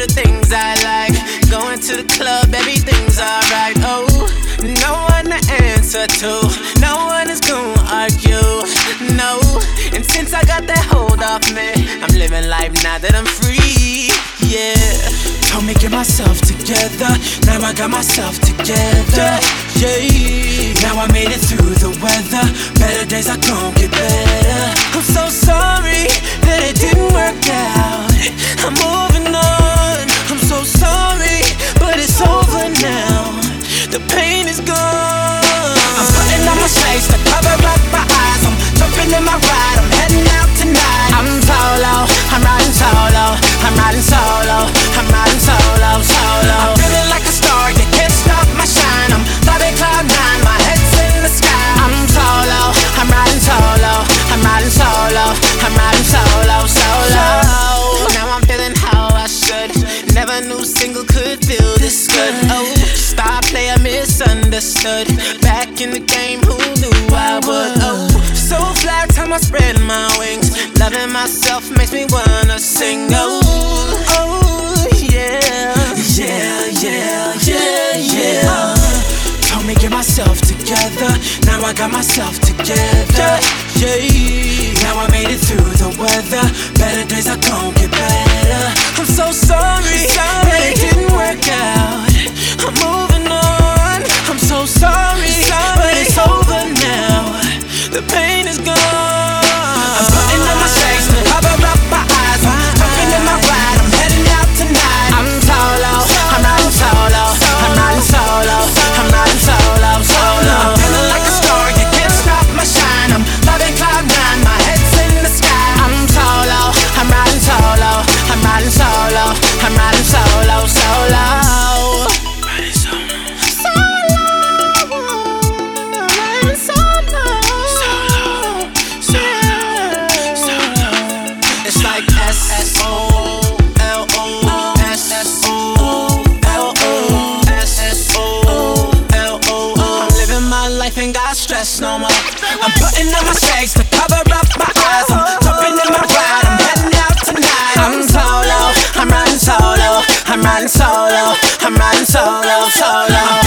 the things I like. Going to the club, everything's alright. Oh, no one to answer to, no one is gonna argue. No, and since I got that hold off me, I'm living life now that I'm free. Yeah. Told me get myself together, now I got myself together. Yeah, now I made it through the weather. Better days are gon' get better. I'm so sorry that it didn't work out. I'm moving on. I'm so sorry, but it's over now. The pain is gone. I'm putting on my shades to cover up my eyes. I'm jumping in my ride, I'm heading out tonight. I'm solo, I'm riding solo, I'm riding solo, I'm riding solo, solo. I'm feeling like a star, you can't stop my shine. I'm flying cloud nine, my head's in the sky. I'm solo, I'm riding solo, I'm riding solo, I'm riding solo, solo. Now I'm feeling how I should. Never knew single could feel this good. Oh, star player misunderstood. Back in the game, who knew I would? Oh, so fly, time I spread my wings. Loving myself makes me wanna sing. Oh, oh, yeah. Yeah, yeah, yeah, yeah. Told me get myself together, now I got myself together. Yeah, now I made it through the weather. Better days are gon' get better. I'm so sorry that it didn't work out. I'm moving on. I'm so sorry, but it's over now. The pain is gone. I'm putting on my shades to cover up my eyes. I'm jumping in my ride, I'm heading out tonight. I'm solo, I'm riding solo, I'm riding solo, I'm riding solo, solo. I'm feeling like a star, you can't stop my shine. I'm flying cloud nine, my head's in the sky. I'm solo, I'm riding solo, I'm riding solo, I'm riding solo, solo. It's like S-S-O-L-O, S-S-O-L-O, S-S-O-L-O. I'm living my life, ain't got stress no more. I'm putting on my shades to cover up my eyes. I'm jumping in my ride, I'm heading out tonight. I'm solo, I'm riding solo, I'm riding solo, I'm riding solo, solo.